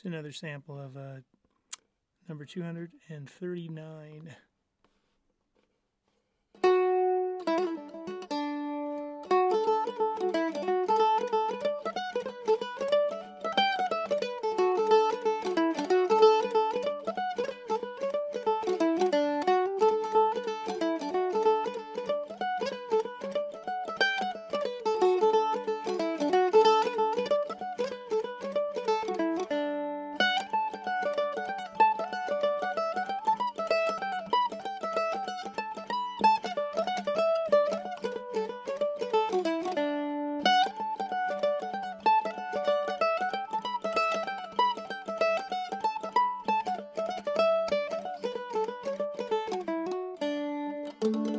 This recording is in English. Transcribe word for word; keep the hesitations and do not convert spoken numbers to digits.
It's another sample of uh, number two hundred thirty-nine. Thank you.